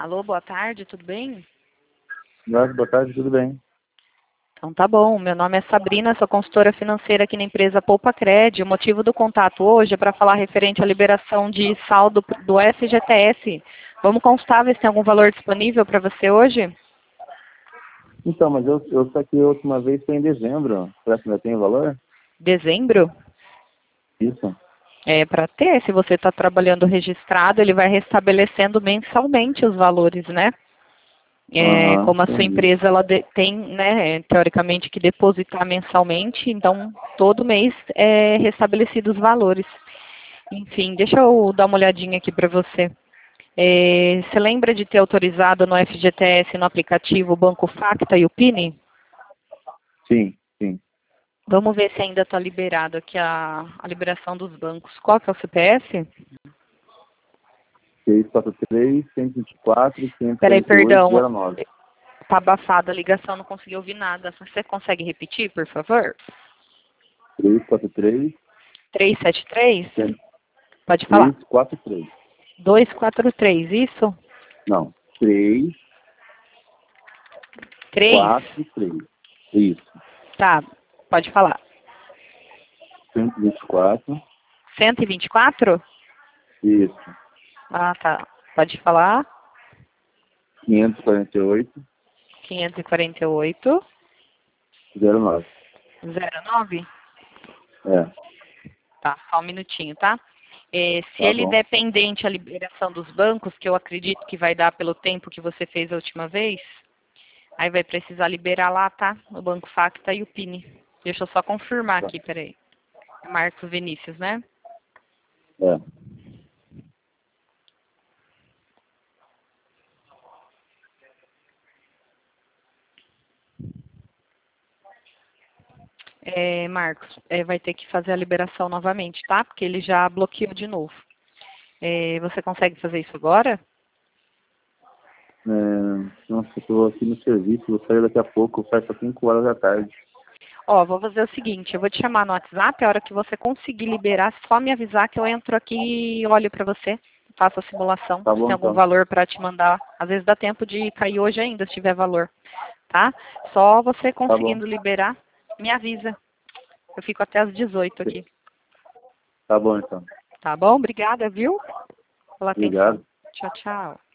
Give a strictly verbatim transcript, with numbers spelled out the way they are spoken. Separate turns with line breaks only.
Alô, boa tarde, tudo bem?
Nossa, boa tarde, tudo bem?
Então tá bom, meu nome é Sabrina, sou consultora financeira aqui na empresa Poupa Cred. O motivo do contato hoje é para falar referente à liberação de saldo do F G T S. Vamos constar, ver se tem algum valor disponível para você hoje?
Então, mas eu, eu saquei a última vez foi em dezembro. Será que ainda tem valor?
Dezembro?
Isso.
É para ter, se você está trabalhando registrado, ele vai restabelecendo mensalmente os valores, né? É,
Aham,
como a sua
entendi.
empresa ela de- tem, né, teoricamente, que depositar mensalmente, então todo mês é restabelecido os valores. Enfim, deixa eu dar uma olhadinha aqui para você. É, você lembra de ter autorizado no F G T S, no aplicativo, o Banco Facta e o PIN?
Sim, sim.
Vamos ver se ainda está liberado aqui a, a liberação dos bancos. Qual que é o C P F?
seis quatro três, cento e vinte e quatro, quinhentos e
Peraí,
quarenta e oito,
perdão,
zero nove.
está abafada a ligação, não consegui ouvir nada. Você consegue repetir, por favor?
três quatro três,
trezentos e setenta e três? Pode falar.
três quatro três.
duzentos e quarenta e três, isso?
Não, três
três?
quatro três. Isso.
Tá, pode falar.
cento e vinte e quatro.
cento e vinte e quatro?
Isso.
Ah, tá. Pode falar.
quinhentos e quarenta e oito,
quinhentos e quarenta e oito,
zero nove.
zero nove?
É,
Tá, só um minutinho, tá? É, se
tá
ele
bom.
der pendente a liberação dos bancos, que eu acredito que vai dar pelo tempo que você fez a última vez, aí vai precisar liberar lá, tá? O Banco Facta e o PIN. Deixa eu só confirmar
Tá.
aqui, peraí. Marcos Vinícius, né?
É.
É, Marcos, é, vai ter que fazer a liberação novamente, tá? Porque ele já bloqueou de novo. É, você consegue fazer isso agora?
É, nossa, eu tô aqui no serviço, vou sair daqui a pouco, sai para cinco horas da tarde.
Ó, vou fazer o seguinte, eu vou te chamar no WhatsApp, a hora que você conseguir liberar, só me avisar que eu entro aqui e olho para você, faço a simulação,
Tá
se tem
bom,
algum
então.
valor para te mandar. Às vezes dá tempo de cair hoje ainda, se tiver valor, tá? Só você
Tá bom.
conseguindo liberar, me avisa. Eu fico até às dezoito aqui,
Tá bom, então.
tá bom? Obrigada, viu? Pela atenção.
Obrigado.
Tchau, tchau.